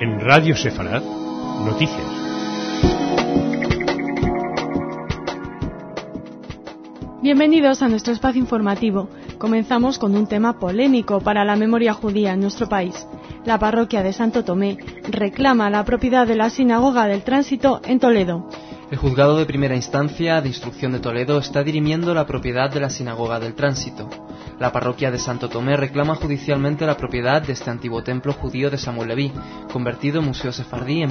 En Radio Sefarad, noticias. Bienvenidos a nuestro espacio informativo. Comenzamos con un tema polémico para la memoria judía en nuestro país. La parroquia de Santo Tomé reclama la propiedad de la Sinagoga del Tránsito en Toledo. El juzgado de primera instancia de instrucción de Toledo está dirimiendo la propiedad de la Sinagoga del Tránsito. La parroquia de Santo Tomé reclama judicialmente la propiedad de este antiguo templo judío de Samuel Leví, convertido en museo sefardí en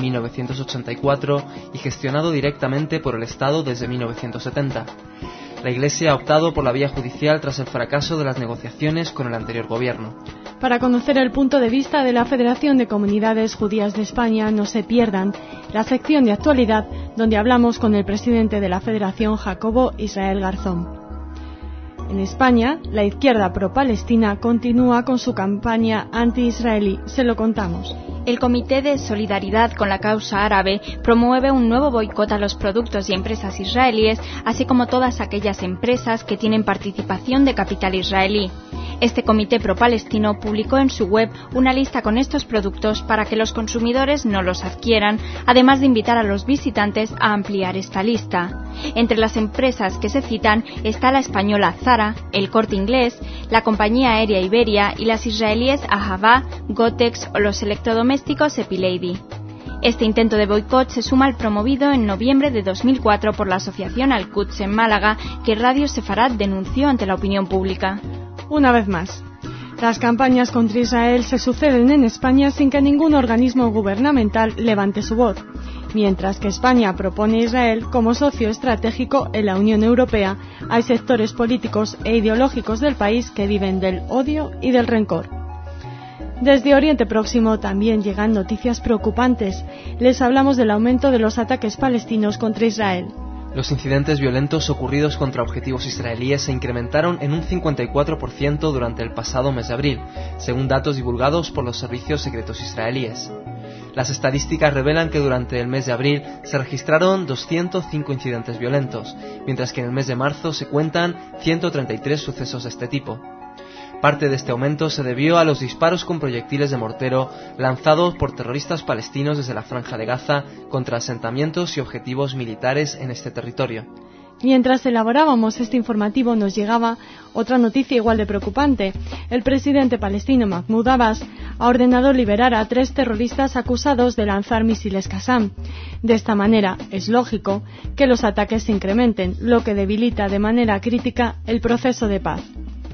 1984 y gestionado directamente por el Estado desde 1970. La Iglesia ha optado por la vía judicial tras el fracaso de las negociaciones con el anterior gobierno. Para conocer el punto de vista de la Federación de Comunidades Judías de España, no se pierdan la sección de actualidad, donde hablamos con el presidente de la Federación, Jacobo Israel Garzón. En España, la izquierda pro-palestina continúa con su campaña anti-israelí. Se lo contamos. El Comité de Solidaridad con la Causa Árabe promueve un nuevo boicot a los productos y empresas israelíes, así como todas aquellas empresas que tienen participación de capital israelí. Este comité pro-palestino publicó en su web una lista con estos productos para que los consumidores no los adquieran, además de invitar a los visitantes a ampliar esta lista. Entre las empresas que se citan está la española Zara, el Corte Inglés, la compañía aérea Iberia y las israelíes Ahava, Gotex o los electrodomésticos Epilady. Este intento de boicot se suma al promovido en noviembre de 2004 por la asociación Al-Quds en Málaga, que Radio Sefarad denunció ante la opinión pública. Una vez más, las campañas contra Israel se suceden en España sin que ningún organismo gubernamental levante su voz, mientras que España propone a Israel como socio estratégico en la Unión Europea. Hay sectores políticos e ideológicos del país que viven del odio y del rencor. Desde Oriente Próximo también llegan noticias preocupantes. Les hablamos del aumento de los ataques palestinos contra Israel. Los incidentes violentos ocurridos contra objetivos israelíes se incrementaron en un 54% durante el pasado mes de abril, según datos divulgados por los servicios secretos israelíes. Las estadísticas revelan que durante el mes de abril se registraron 205 incidentes violentos, mientras que en el mes de marzo se cuentan 133 sucesos de este tipo. Parte de este aumento se debió a los disparos con proyectiles de mortero lanzados por terroristas palestinos desde la Franja de Gaza contra asentamientos y objetivos militares en este territorio. Mientras elaborábamos este informativo nos llegaba otra noticia igual de preocupante. El presidente palestino Mahmoud Abbas ha ordenado liberar a 3 terroristas acusados de lanzar misiles Qassam. De esta manera, es lógico que los ataques se incrementen, lo que debilita de manera crítica el proceso de paz.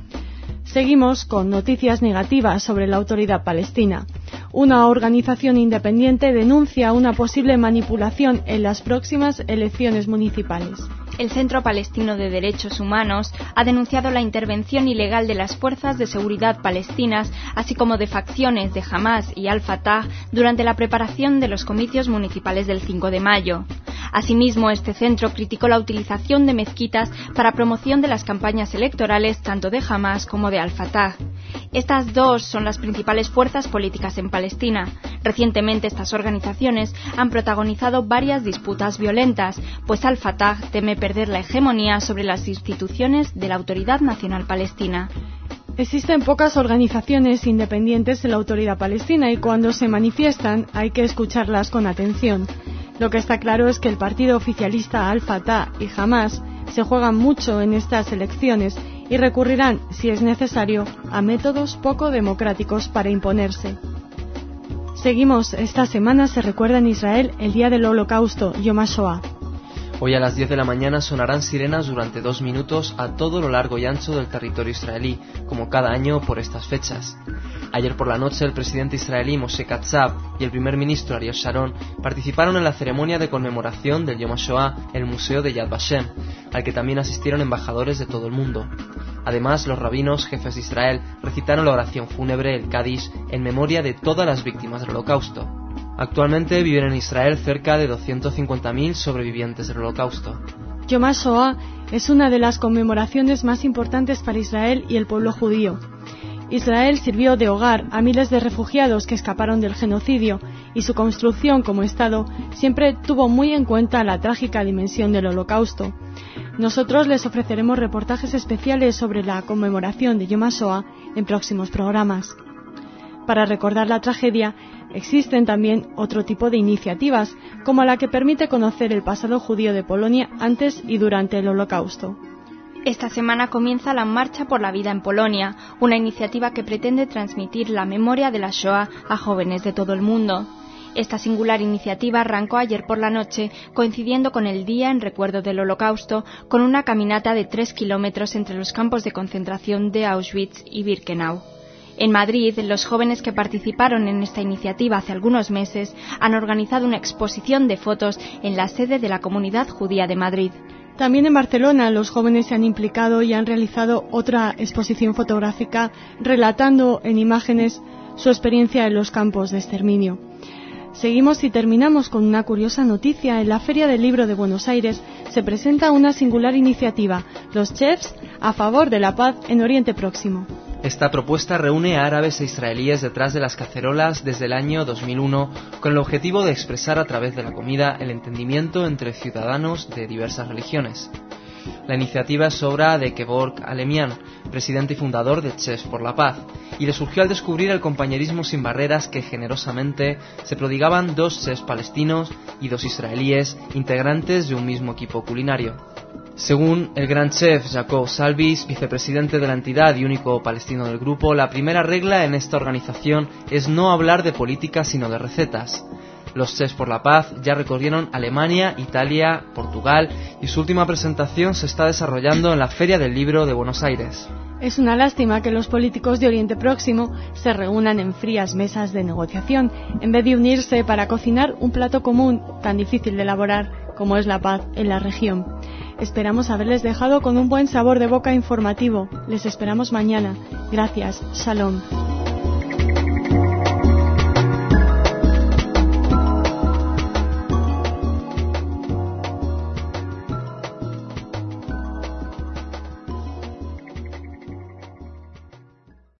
Seguimos con noticias negativas sobre la Autoridad Palestina. Una organización independiente denuncia una posible manipulación en las próximas elecciones municipales. El Centro Palestino de Derechos Humanos ha denunciado la intervención ilegal de las fuerzas de seguridad palestinas, así como de facciones de Hamas y Al-Fatah durante la preparación de los comicios municipales del 5 de mayo. Asimismo, este centro criticó la utilización de mezquitas para promoción de las campañas electorales tanto de Hamas como de Al-Fatah. Estas dos son las principales fuerzas políticas en Palestina. Recientemente estas organizaciones han protagonizado varias disputas violentas, pues Al-Fatah teme perder la hegemonía sobre las instituciones de la Autoridad Nacional Palestina. Existen pocas organizaciones independientes en la Autoridad Palestina y cuando se manifiestan hay que escucharlas con atención. Lo que está claro es que el partido oficialista Al-Fatah y Hamas se juegan mucho en estas elecciones y recurrirán, si es necesario, a métodos poco democráticos para imponerse. Seguimos, esta semana se recuerda en Israel el Día del Holocausto, Yom HaShoah. Hoy a las 10 de la mañana sonarán sirenas durante 2 minutos a todo lo largo y ancho del territorio israelí, como cada año por estas fechas. Ayer por la noche el presidente israelí Moshe Katsav y el primer ministro Ariel Sharon participaron en la ceremonia de conmemoración del Yom HaShoah en el Museo de Yad Vashem, al que también asistieron embajadores de todo el mundo. Además, los rabinos jefes de Israel recitaron la oración fúnebre, el Kadish, en memoria de todas las víctimas del Holocausto. Actualmente viven en Israel cerca de 250.000 sobrevivientes del Holocausto. Yom HaShoah es una de las conmemoraciones más importantes para Israel y el pueblo judío. Israel sirvió de hogar a miles de refugiados que escaparon del genocidio y su construcción como Estado siempre tuvo muy en cuenta la trágica dimensión del Holocausto. Nosotros les ofreceremos reportajes especiales sobre la conmemoración de Yom HaShoah en próximos programas. Para recordar la tragedia, Existen también otro tipo de iniciativas, como la que permite conocer el pasado judío de Polonia antes y durante el Holocausto. Esta semana comienza la Marcha por la Vida en Polonia, una iniciativa que pretende transmitir la memoria de la Shoah a jóvenes de todo el mundo. Esta singular iniciativa arrancó ayer por la noche, coincidiendo con el Día en Recuerdo del Holocausto, con una caminata de 3 kilómetros entre los campos de concentración de Auschwitz y Birkenau. En Madrid, los jóvenes que participaron en esta iniciativa hace algunos meses han organizado una exposición de fotos en la sede de la Comunidad Judía de Madrid. También en Barcelona los jóvenes se han implicado y han realizado otra exposición fotográfica relatando en imágenes su experiencia en los campos de exterminio. Seguimos y terminamos con una curiosa noticia. En la Feria del Libro de Buenos Aires se presenta una singular iniciativa, los chefs a favor de la paz en Oriente Próximo. Esta propuesta reúne a árabes e israelíes detrás de las cacerolas desde el año 2001 con el objetivo de expresar a través de la comida el entendimiento entre ciudadanos de diversas religiones. La iniciativa es obra de Kevork Alemian, presidente y fundador de Chefs por la Paz, y le surgió al descubrir el compañerismo sin barreras que generosamente se prodigaban 2 chefs palestinos y 2 israelíes, integrantes de un mismo equipo culinario. Según el gran chef Jacob Salvis, vicepresidente de la entidad y único palestino del grupo, la primera regla en esta organización es no hablar de política sino de recetas. Los Chefs por la Paz ya recorrieron Alemania, Italia, Portugal y su última presentación se está desarrollando en la Feria del Libro de Buenos Aires. Es una lástima que los políticos de Oriente Próximo se reúnan en frías mesas de negociación en vez de unirse para cocinar un plato común tan difícil de elaborar como es la paz en la región. Esperamos haberles dejado con un buen sabor de boca informativo. Les esperamos mañana. Gracias. Shalom.